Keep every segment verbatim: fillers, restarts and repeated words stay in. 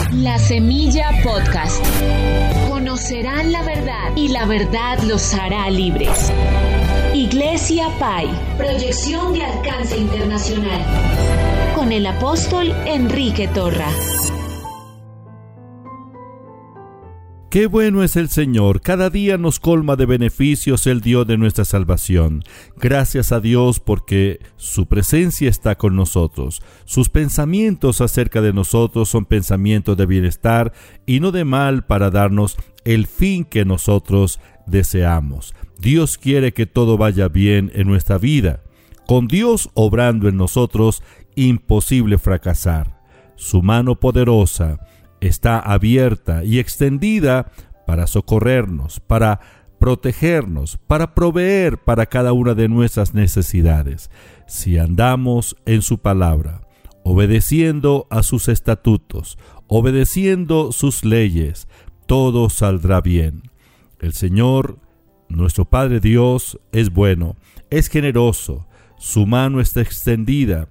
La Semilla Podcast. Conocerán la verdad y la verdad los hará libres. Iglesia Pai. Proyección de alcance internacional. Con el apóstol Enrique Torra. Qué bueno es el Señor, cada día nos colma de beneficios el Dios de nuestra salvación. Gracias a Dios porque su presencia está con nosotros. Sus pensamientos acerca de nosotros son pensamientos de bienestar y no de mal, para darnos el fin que nosotros deseamos. Dios quiere que todo vaya bien en nuestra vida. Con Dios obrando en nosotros, imposible fracasar. Su mano poderosa está abierta y extendida para socorrernos, para protegernos, para proveer para cada una de nuestras necesidades. Si andamos en su palabra, obedeciendo a sus estatutos, obedeciendo sus leyes, todo saldrá bien. El Señor, nuestro Padre Dios, es bueno, es generoso. Su mano está extendida,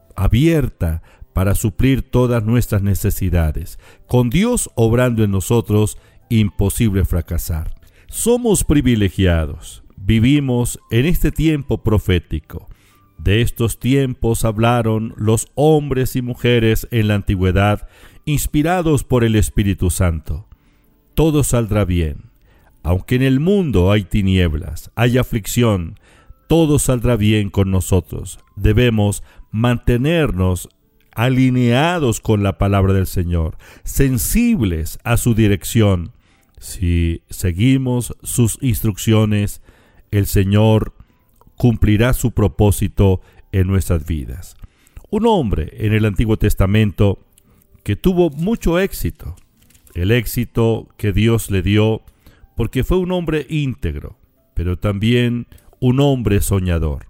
abierta, para suplir todas nuestras necesidades. Con Dios obrando en nosotros, imposible fracasar. Somos privilegiados. Vivimos en este tiempo profético. De estos tiempos hablaron los hombres y mujeres en la antigüedad, inspirados por el Espíritu Santo. Todo saldrá bien. Aunque en el mundo hay tinieblas, hay aflicción, todo saldrá bien con nosotros. Debemos mantenernos alineados con la palabra del Señor, sensibles a su dirección. Si seguimos sus instrucciones, el Señor cumplirá su propósito en nuestras vidas. Un hombre en el Antiguo Testamento que tuvo mucho éxito, el éxito que Dios le dio porque fue un hombre íntegro, pero también un hombre soñador.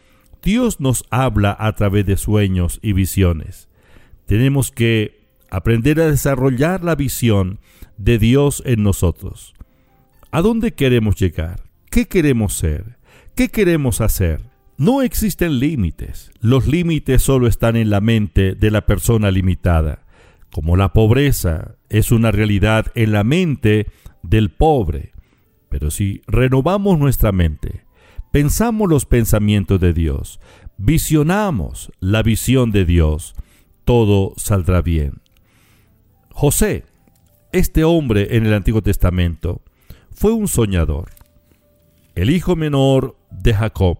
Dios nos habla a través de sueños y visiones. Tenemos que aprender a desarrollar la visión de Dios en nosotros. ¿A dónde queremos llegar? ¿Qué queremos ser? ¿Qué queremos hacer? No existen límites. Los límites solo están en la mente de la persona limitada. Como la pobreza es una realidad en la mente del pobre. Pero si renovamos nuestra mente, pensamos los pensamientos de Dios, visionamos la visión de Dios, todo saldrá bien. José, este hombre en el Antiguo Testamento, fue un soñador, el hijo menor de Jacob.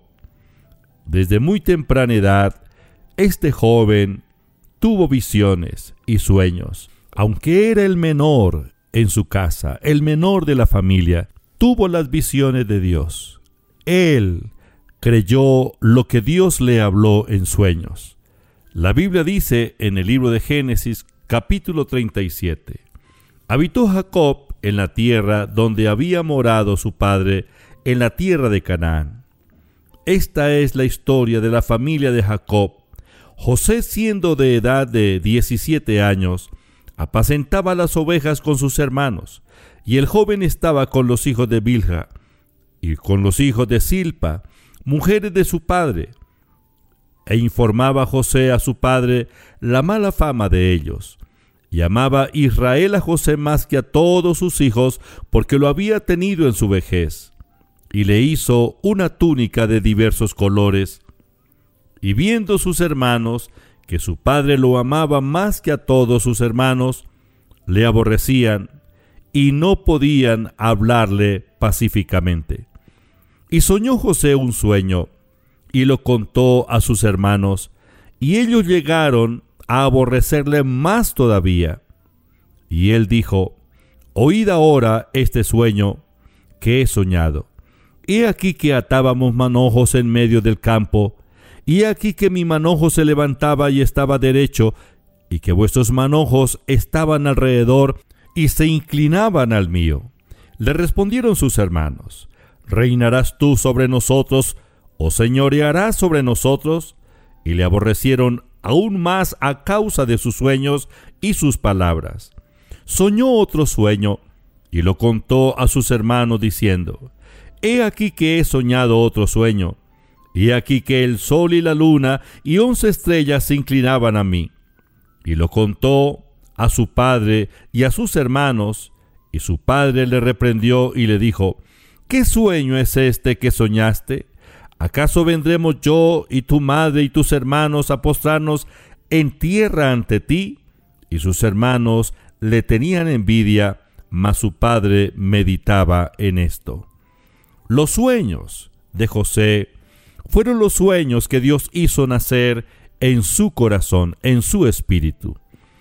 Desde muy temprana edad, este joven tuvo visiones y sueños. Aunque era el menor en su casa, el menor de la familia, tuvo las visiones de Dios. Él creyó lo que Dios le habló en sueños. La Biblia dice en el libro de Génesis, capítulo treinta y siete, habitó Jacob en la tierra donde había morado su padre, en la tierra de Canaán. Esta es la historia de la familia de Jacob. José, siendo de edad de diecisiete años, apacentaba las ovejas con sus hermanos, y el joven estaba con los hijos de Bilha y con los hijos de Silpa, mujeres de su padre, e informaba José a su padre la mala fama de ellos. Y amaba Israel a José más que a todos sus hijos, porque lo había tenido en su vejez, y le hizo una túnica de diversos colores. Y viendo sus hermanos que su padre lo amaba más que a todos sus hermanos, le aborrecían y no podían hablarle pacíficamente. Y soñó José un sueño, y lo contó a sus hermanos, y ellos llegaron a aborrecerle más todavía. Y él dijo: Oíd ahora este sueño que he soñado. He aquí que atábamos manojos en medio del campo, y he aquí que mi manojo se levantaba y estaba derecho, y que vuestros manojos estaban alrededor y se inclinaban al mío. Le respondieron sus hermanos: ¿Reinarás tú sobre nosotros, o señorearás sobre nosotros? Y le aborrecieron aún más a causa de sus sueños y sus palabras. Soñó otro sueño, y lo contó a sus hermanos, diciendo: He aquí que he soñado otro sueño, y aquí que el sol y la luna y once estrellas se inclinaban a mí. Y lo contó a su padre y a sus hermanos, y su padre le reprendió y le dijo: ¿Qué sueño es este que soñaste? ¿Acaso vendremos yo y tu madre y tus hermanos a postrarnos en tierra ante ti? Y sus hermanos le tenían envidia, mas su padre meditaba en esto. Los sueños de José fueron los sueños que Dios hizo nacer en su corazón, en su espíritu.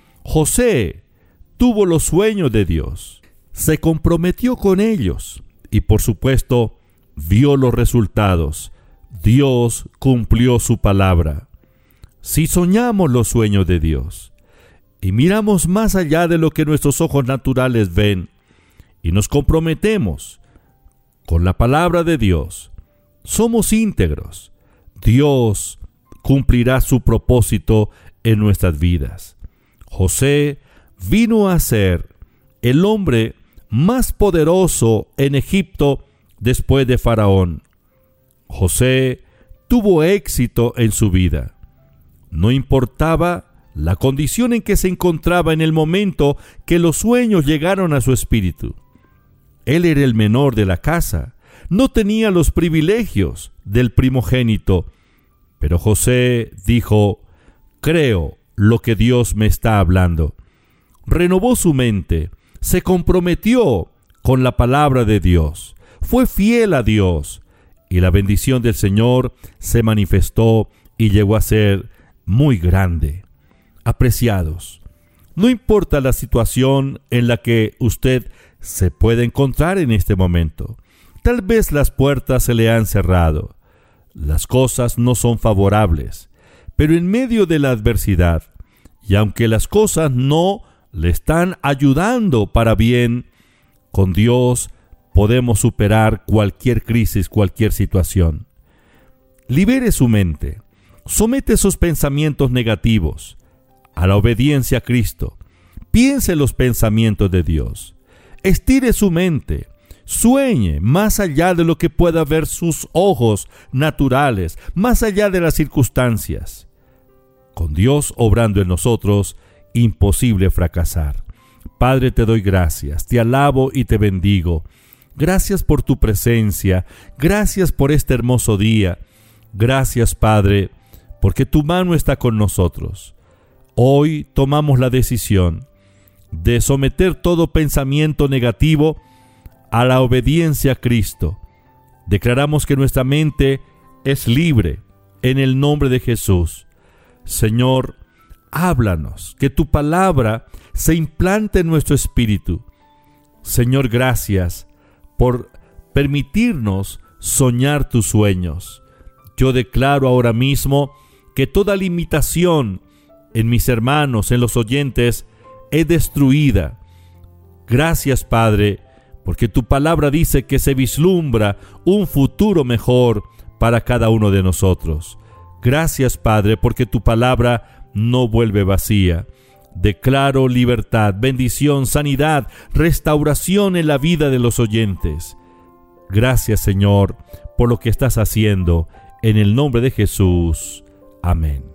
José tuvo los sueños de Dios, se comprometió con ellos y, por supuesto, vio los resultados. Dios cumplió su palabra. Si soñamos los sueños de Dios y miramos más allá de lo que nuestros ojos naturales ven y nos comprometemos con la palabra de Dios, somos íntegros. Dios cumplirá su propósito en nuestras vidas. José vino a ser el hombre más poderoso en Egipto después de Faraón. José tuvo éxito en su vida. No importaba la condición en que se encontraba en el momento que los sueños llegaron a su espíritu. Él era el menor de la casa, no tenía los privilegios del primogénito, pero José dijo: creo lo que Dios me está hablando. Renovó su mente, se comprometió con la palabra de Dios, fue fiel a Dios, y la bendición del Señor se manifestó y llegó a ser muy grande. Apreciados, no importa la situación en la que usted se puede encontrar en este momento. Tal vez las puertas se le han cerrado, las cosas no son favorables, pero en medio de la adversidad, y aunque las cosas no le están ayudando para bien, con Dios podemos superar cualquier crisis, cualquier situación. Libere su mente, somete sus pensamientos negativos a la obediencia a Cristo. Piense los pensamientos de Dios. Estire su mente. Sueñe más allá de lo que pueda ver sus ojos naturales, más allá de las circunstancias. Con Dios obrando en nosotros, imposible fracasar. Padre, te doy gracias, te alabo y te bendigo. Gracias por tu presencia, gracias por este hermoso día. Gracias, Padre, porque tu mano está con nosotros. Hoy tomamos la decisión de someter todo pensamiento negativo a la obediencia a Cristo. Declaramos que nuestra mente es libre en el nombre de Jesús. Señor, háblanos, que tu palabra se implante en nuestro espíritu. Señor, gracias por permitirnos soñar tus sueños. Yo declaro ahora mismo que toda limitación en mis hermanos, en los oyentes, es destruida. Gracias, Padre, porque tu palabra dice que se vislumbra un futuro mejor para cada uno de nosotros. Gracias, Padre, porque tu palabra no vuelve vacía. Declaro libertad, bendición, sanidad, restauración en la vida de los oyentes. Gracias, Señor, por lo que estás haciendo. En el nombre de Jesús. Amén.